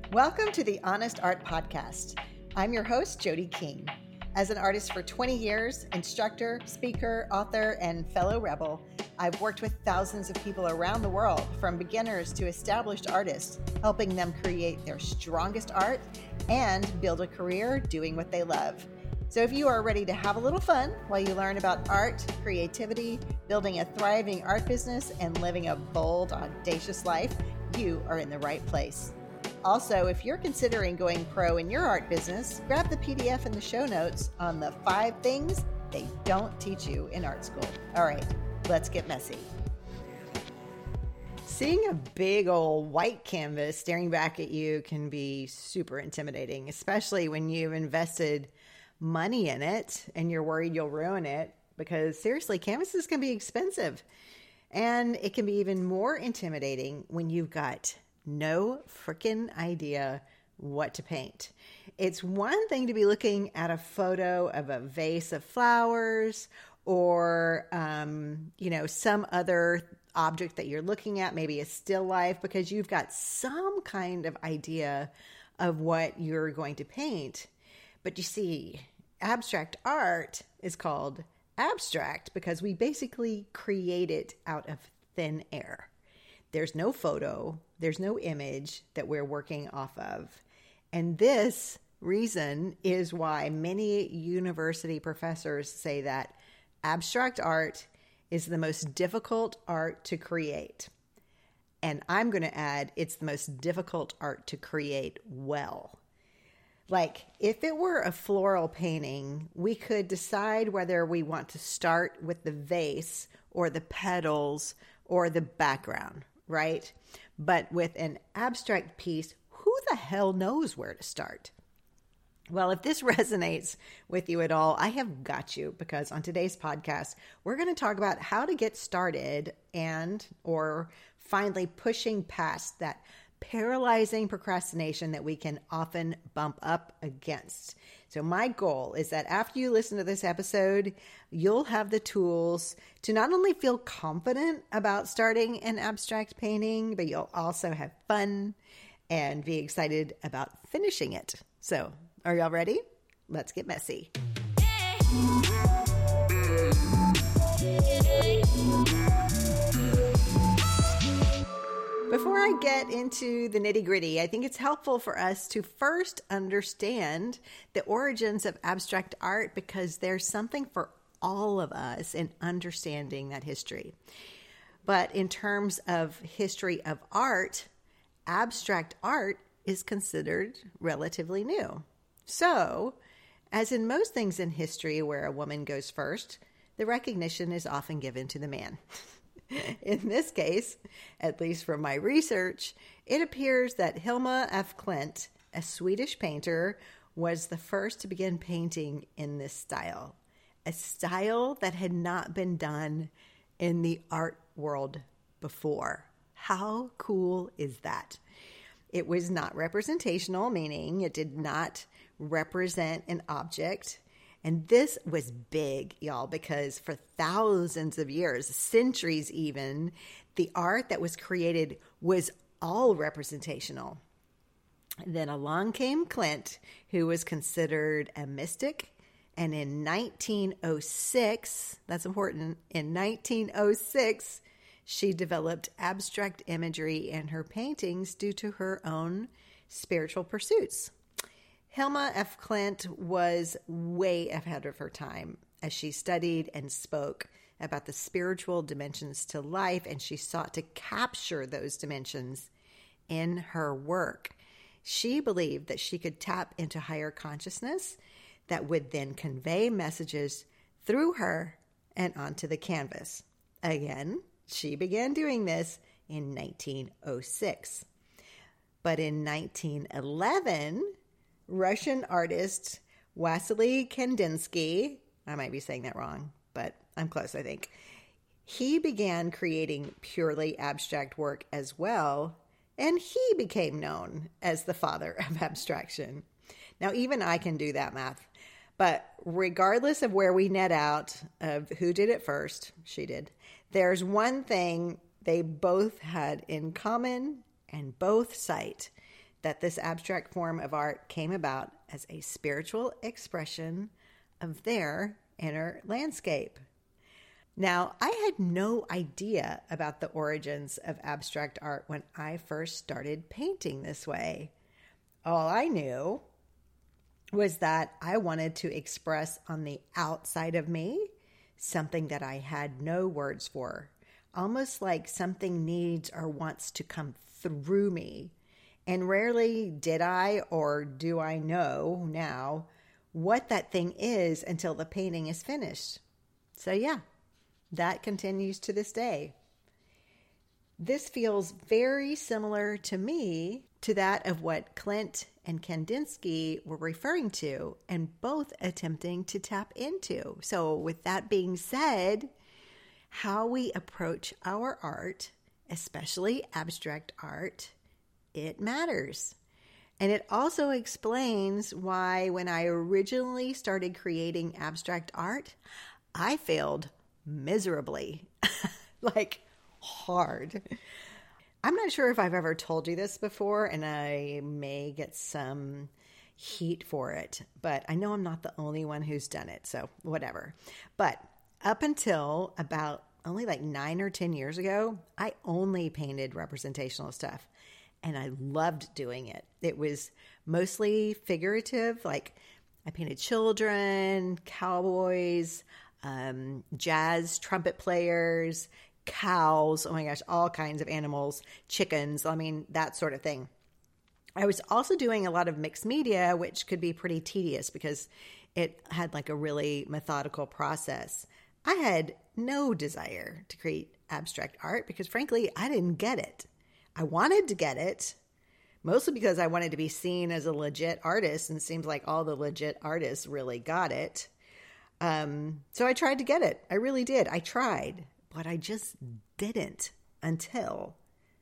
Welcome to the Honest Art Podcast. I'm your host, Jody King. As an artist for 20 years, instructor, speaker, author, and fellow rebel, I've worked with thousands of people around the world, from beginners to established artists, helping them create their strongest art and build a career doing what they love. So if you are ready to have a little fun while you learn about art, creativity, building a thriving art business, and living a bold, audacious life, you are in the right place. Also, if you're considering going pro in your art business, grab the PDF in the show notes on the 5 things they don't teach you in art school. All right, let's get messy. Seeing a big old white canvas staring back at you can be super intimidating, especially when you've invested money in it and you're worried you'll ruin it, because seriously, canvases can be expensive. And it can be even more intimidating when you've got no freaking idea what to paint. It's one thing to be looking at a photo of a vase of flowers or, some other object that you're looking at, maybe a still life, because you've got some kind of idea of what you're going to paint. But you see, abstract art is called abstract because we basically create it out of thin air. There's no photo, there's no image that we're working off of. And this reason is why many university professors say that abstract art is the most difficult art to create. And I'm going to add, it's the most difficult art to create well. Like, if it were a floral painting, we could decide whether we want to start with the vase or the petals or the background, right? But with an abstract piece, who the hell knows where to start? Well, if this resonates with you at all, I have got you, because on today's podcast, we're going to talk about how to get started or finally pushing past that paralyzing procrastination that we can often bump up against. So my goal is that after you listen to this episode, you'll have the tools to not only feel confident about starting an abstract painting, but you'll also have fun and be excited about finishing it. So, are y'all ready? Let's get messy. Before I get into the nitty-gritty, I think it's helpful for us to first understand the origins of abstract art, because there's something for all of us in understanding that history. But in terms of history of art, abstract art is considered relatively new. So, as in most things in history where a woman goes first, the recognition is often given to the man. In this case, at least from my research, it appears that Hilma af Klint, a Swedish painter, was the first to begin painting in this style, a style that had not been done in the art world before. How cool is that? It was not representational, meaning it did not represent an object. And this was big, y'all, because for thousands of years, centuries even, the art that was created was all representational. Then along came Klimt, who was considered a mystic. And in 1906, that's important, in 1906, she developed abstract imagery in her paintings due to her own spiritual pursuits. Hilma af Klint was way ahead of her time as she studied and spoke about the spiritual dimensions to life, and she sought to capture those dimensions in her work. She believed that she could tap into higher consciousness that would then convey messages through her and onto the canvas. Again, she began doing this in 1906. But in 1911, Russian artist Vasily Kandinsky, I might be saying that wrong, but I'm close, I think. He began creating purely abstract work as well, and he became known as the father of abstraction. Now, even I can do that math, but regardless of where we net out of who did it first, she did, there's one thing they both had in common and both cite: that this abstract form of art came about as a spiritual expression of their inner landscape. Now, I had no idea about the origins of abstract art when I first started painting this way. All I knew was that I wanted to express on the outside of me something that I had no words for, almost like something needs or wants to come through me. And rarely did I or do I know now what that thing is until the painting is finished. So yeah, that continues to this day. This feels very similar to me to that of what Clint and Kandinsky were referring to, and both attempting to tap into. So with that being said, how we approach our art, especially abstract art, it matters. And it also explains why when I originally started creating abstract art, I failed miserably, like hard. I'm not sure if I've ever told you this before, and I may get some heat for it, but I know I'm not the only one who's done it, so whatever. But up until about only like 9 or 10 years ago, I only painted representational stuff, and I loved doing it. It was mostly figurative, like I painted children, cowboys, jazz trumpet players, cows, oh my gosh, all kinds of animals, chickens, I mean, that sort of thing. I was also doing a lot of mixed media, which could be pretty tedious because it had like a really methodical process. I had no desire to create abstract art because frankly, I didn't get it. I wanted to get it, mostly because I wanted to be seen as a legit artist, and it seems like all the legit artists really got it. So I tried to get it. I really did. I tried, but I just didn't until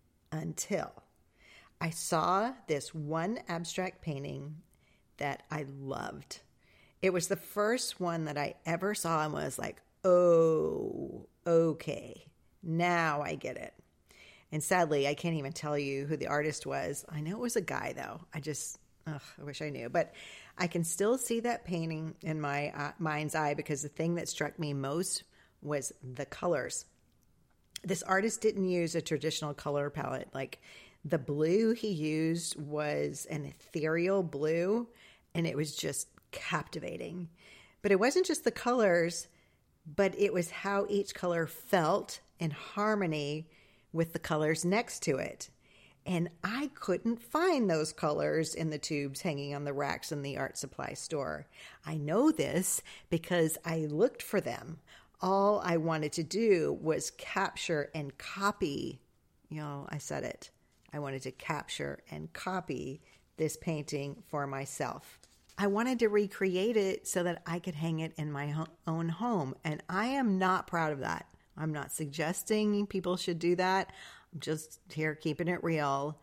I saw this one abstract painting that I loved. It was the first one that I ever saw and was like, oh, okay, now I get it. And sadly, I can't even tell you who the artist was. I know it was a guy, though. I wish I knew. But I can still see that painting in my mind's eye because the thing that struck me most was the colors. This artist didn't use a traditional color palette. Like the blue he used was an ethereal blue, and it was just captivating. But it wasn't just the colors, but it was how each color felt in harmony with the colors next to it. And I couldn't find those colors in the tubes hanging on the racks in the art supply store. I know this because I looked for them. All I wanted to do was capture and copy. I said it. I wanted to capture and copy this painting for myself. I wanted to recreate it so that I could hang it in my own home. And I am not proud of that. I'm not suggesting people should do that. I'm just here keeping it real.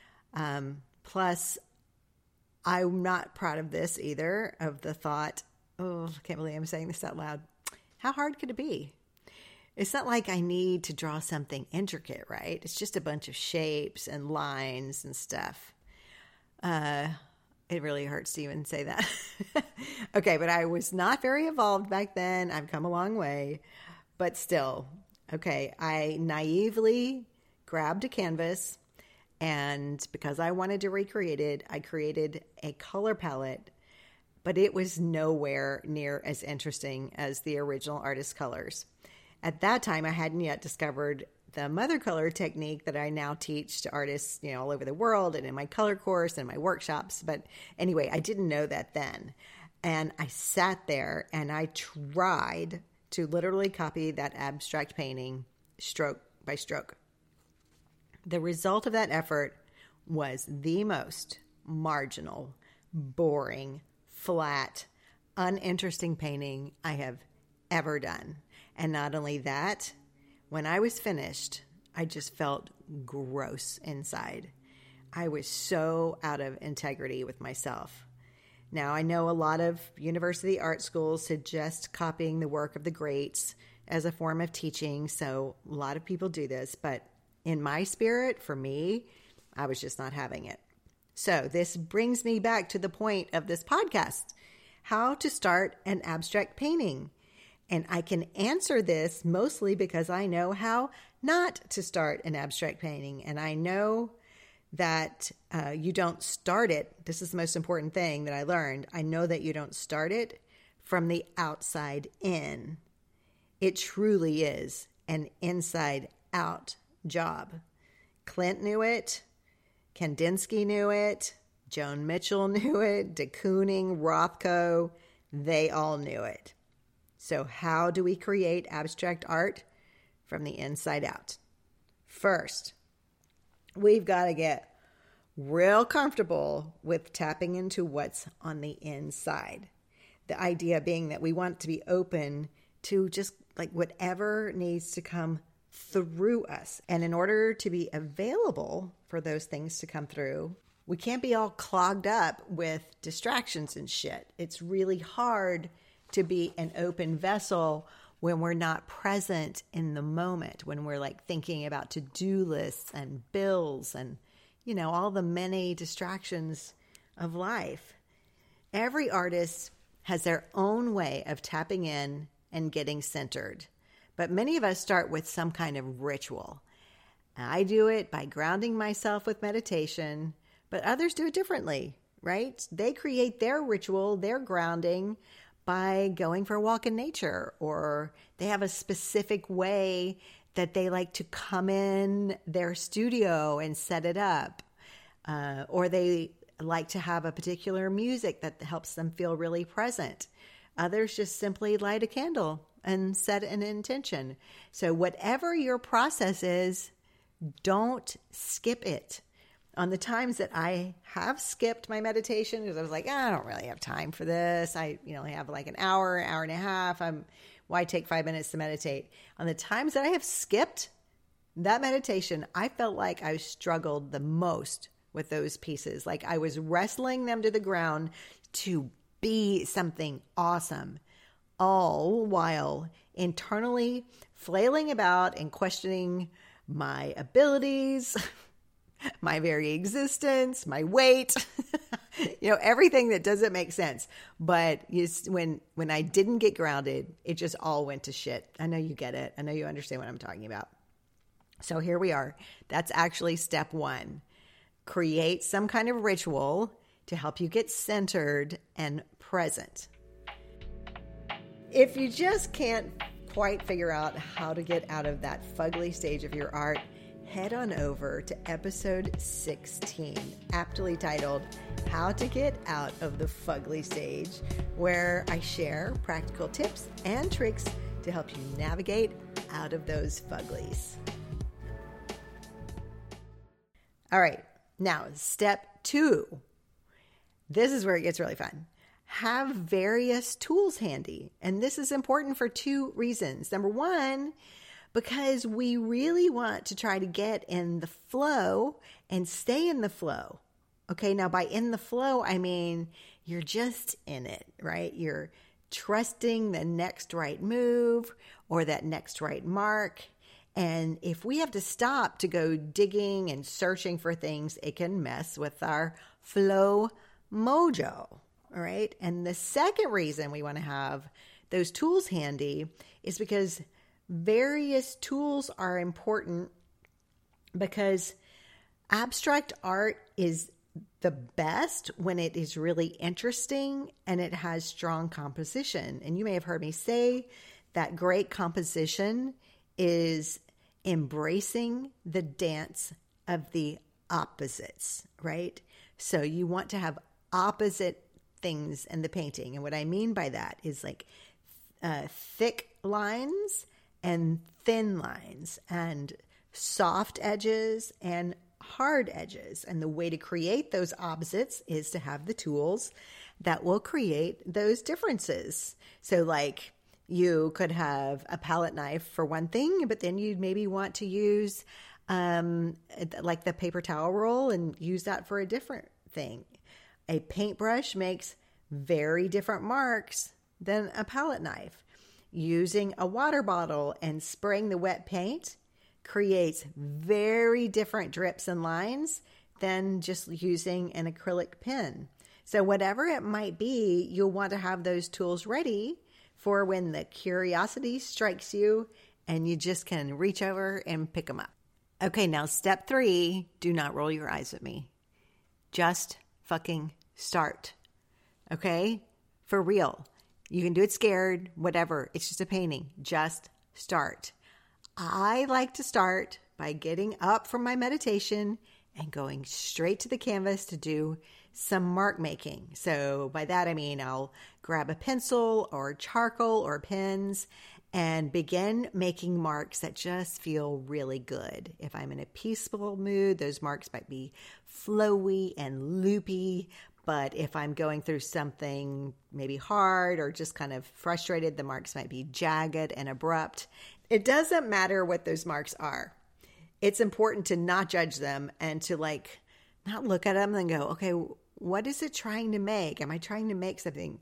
Plus, I'm not proud of this either, of the thought, oh, I can't believe I'm saying this out loud. How hard could it be? It's not like I need to draw something intricate, right? It's just a bunch of shapes and lines and stuff. It really hurts to even say that. Okay, but I was not very evolved back then. I've come a long way. But still, okay, I naively grabbed a canvas, and because I wanted to recreate it, I created a color palette, but it was nowhere near as interesting as the original artist's colors. At that time, I hadn't yet discovered the mother color technique that I now teach to artists, all over the world and in my color course and my workshops. But anyway, I didn't know that then. And I sat there and I tried to literally copy that abstract painting stroke by stroke. The result of that effort was the most marginal, boring, flat, uninteresting painting I have ever done. And not only that, when I was finished, I just felt gross inside. I was so out of integrity with myself. Now, I know a lot of university art schools suggest copying the work of the greats as a form of teaching, so a lot of people do this, but in my spirit, for me, I was just not having it. So this brings me back to the point of this podcast, how to start an abstract painting. And I can answer this mostly because I know how not to start an abstract painting. And I know that you don't start it. This is the most important thing that I learned. I know that you don't start it from the outside in. It truly is an inside out job. Clint knew it. Kandinsky knew it. Joan Mitchell knew it. de Kooning, Rothko, they all knew it. So how do we create abstract art? From the inside out. First, we've got to get real comfortable with tapping into what's on the inside. The idea being that we want to be open to just like whatever needs to come through us. And in order to be available for those things to come through, we can't be all clogged up with distractions and shit. It's really hard to be an open vessel when we're not present in the moment, when we're like thinking about to-do lists and bills and, you know, all the many distractions of life. Every artist has their own way of tapping in and getting centered. But many of us start with some kind of ritual. I do it by grounding myself with meditation, but others do it differently, right? They create their ritual, their grounding, by going for a walk in nature, or they have a specific way that they like to come in their studio and set it up, or they like to have a particular music that helps them feel really present. Others just simply light a candle and set an intention. So whatever your process is, don't skip it. On the times that I have skipped my meditation, because I was like, I don't really have time for this. I only have like an hour and a half. Why take 5 minutes to meditate? On the times that I have skipped that meditation, I felt like I struggled the most with those pieces. Like I was wrestling them to the ground to be something awesome, all while internally flailing about and questioning my abilities, my very existence, my weight, everything that doesn't make sense. But when I didn't get grounded, it just all went to shit. I know you get it. I know you understand what I'm talking about. So here we are. That's actually step one. Create some kind of ritual to help you get centered and present. If you just can't quite figure out how to get out of that fugly stage of your art, head on over to episode 16, aptly titled, How to Get Out of the Fugly Stage, where I share practical tips and tricks to help you navigate out of those fuglies. All right, now step 2. This is where it gets really fun. Have various tools handy. And this is important for 2 reasons. Number 1, because we really want to try to get in the flow and stay in the flow. Okay, now by in the flow, I mean you're just in it, right? You're trusting the next right move or that next right mark. And if we have to stop to go digging and searching for things, it can mess with our flow mojo, all right? And the second reason we want to have those tools handy is because various tools are important, because abstract art is the best when it is really interesting and it has strong composition. And you may have heard me say that great composition is embracing the dance of the opposites, right? So you want to have opposite things in the painting. And what I mean by that is like thick lines and thin lines and soft edges and hard edges. And the way to create those opposites is to have the tools that will create those differences. So like you could have a palette knife for one thing, but then you'd maybe want to use like the paper towel roll and use that for a different thing. A paintbrush makes very different marks than a palette knife. Using a water bottle and spraying the wet paint creates very different drips and lines than just using an acrylic pen. So whatever it might be, you'll want to have those tools ready for when the curiosity strikes you and you just can reach over and pick them up. Okay, now step 3, do not roll your eyes at me. Just fucking start. Okay? For real. You can do it scared, whatever. It's just a painting. Just start. I like to start by getting up from my meditation and going straight to the canvas to do some mark making. So by that I mean I'll grab a pencil or charcoal or pens and begin making marks that just feel really good. If I'm in a peaceful mood, those marks might be flowy and loopy. But if I'm going through something maybe hard or just kind of frustrated, the marks might be jagged and abrupt. It doesn't matter what those marks are. It's important to not judge them and to not look at them and go, okay, what is it trying to make? Am I trying to make something?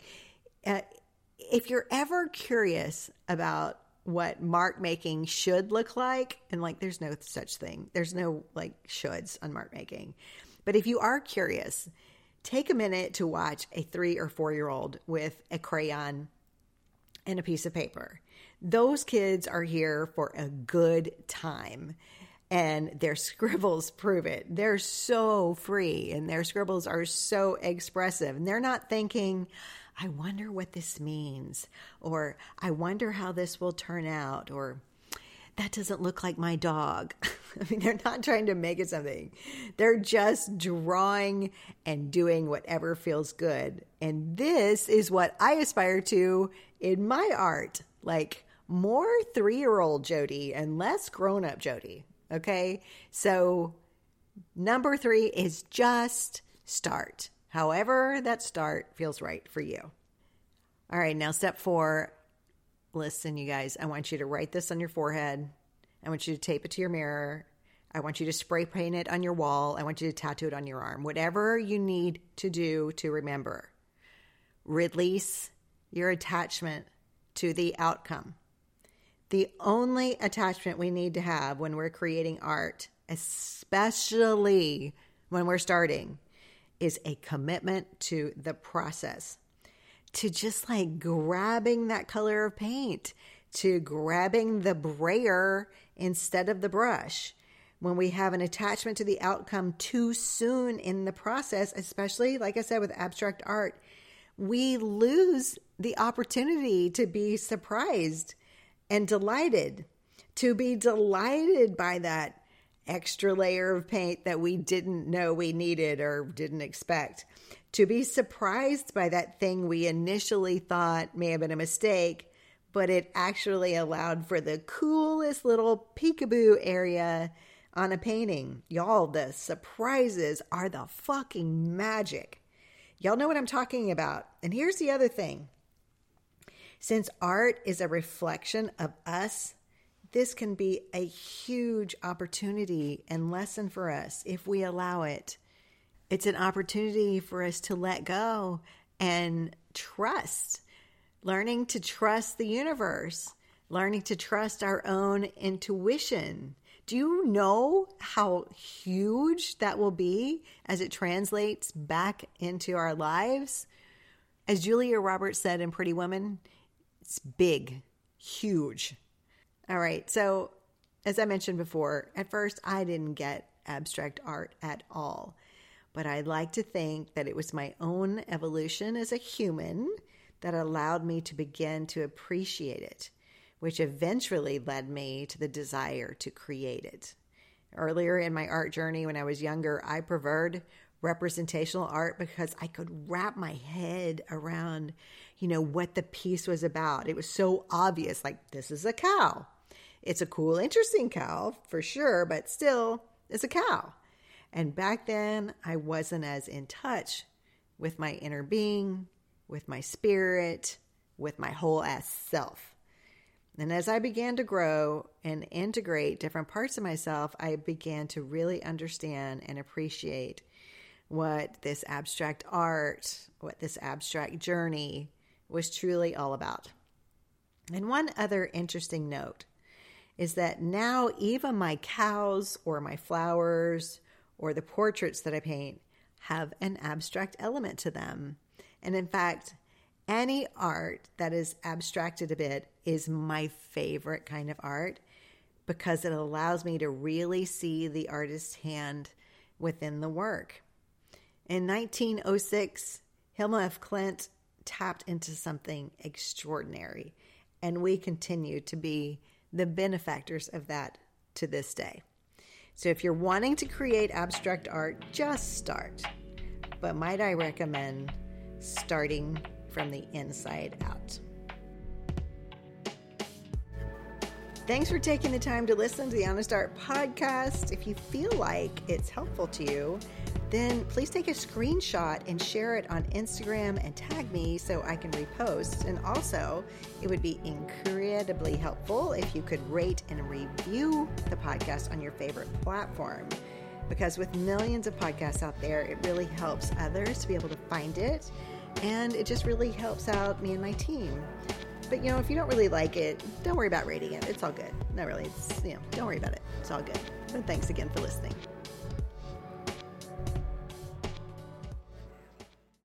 If you're ever curious about what mark making should look like, and there's no such thing. There's no shoulds on mark making. But if you are curious, take a minute to watch a 3 or 4-year-old with a crayon and a piece of paper. Those kids are here for a good time, and their scribbles prove it. They're so free, and their scribbles are so expressive, and they're not thinking, I wonder what this means, or I wonder how this will turn out, or that doesn't look like my dog. I mean, they're not trying to make it something. They're just drawing and doing whatever feels good. And this is what I aspire to in my art. More 3-year-old Jody and less grown-up Jody. Okay? So number 3 is just start. However that start feels right for you. All right, now step 4. Listen, you guys, I want you to write this on your forehead. I want you to tape it to your mirror. I want you to spray paint it on your wall. I want you to tattoo it on your arm. Whatever you need to do to remember. Release your attachment to the outcome. The only attachment we need to have when we're creating art, especially when we're starting, is a commitment to the process. To just grabbing that color of paint, to grabbing the brayer instead of the brush. When we have an attachment to the outcome too soon in the process, especially, like I said, with abstract art, we lose the opportunity to be surprised and delighted, to be delighted by that extra layer of paint that we didn't know we needed or didn't expect, to be surprised by that thing we initially thought may have been a mistake, but it actually allowed for the coolest little peekaboo area on a painting. Y'all, the surprises are the fucking magic. Y'all know what I'm talking about. And here's the other thing. Since art is a reflection of us, this can be a huge opportunity and lesson for us if we allow it. It's an opportunity for us to let go and trust, learning to trust the universe, learning to trust our own intuition. Do you know how huge that will be as it translates back into our lives? As Julia Roberts said in Pretty Woman, it's big, huge. All right, so as I mentioned before, at first I didn't get abstract art at all. But I like to think that it was my own evolution as a human that allowed me to begin to appreciate it, which eventually led me to the desire to create it. Earlier in my art journey, when I was younger, I preferred representational art because I could wrap my head around, what the piece was about. It was so obvious, this is a cow. It's a cool, interesting cow, for sure, but still, it's a cow. And back then, I wasn't as in touch with my inner being, with my spirit, with my whole ass self. And as I began to grow and integrate different parts of myself, I began to really understand and appreciate what this abstract art, what this abstract journey was truly all about. And one other interesting note is that now even my cows or my flowers or the portraits that I paint have an abstract element to them. And in fact, any art that is abstracted a bit is my favorite kind of art because it allows me to really see the artist's hand within the work. In 1906, Hilma af Klint tapped into something extraordinary, and we continue to be the benefactors of that to this day. So if you're wanting to create abstract art, just start. But might I recommend starting from the inside out? Thanks for taking the time to listen to the Honest Art Podcast. If you feel like it's helpful to you, then please take a screenshot and share it on Instagram and tag me so I can repost. And also, it would be incredibly helpful if you could rate and review the podcast on your favorite platform. Because with millions of podcasts out there, it really helps others to be able to find it. And it just really helps out me and my team. But, if you don't really like it, don't worry about rating it. It's all good. Not really. Don't worry about it. It's all good. But thanks again for listening.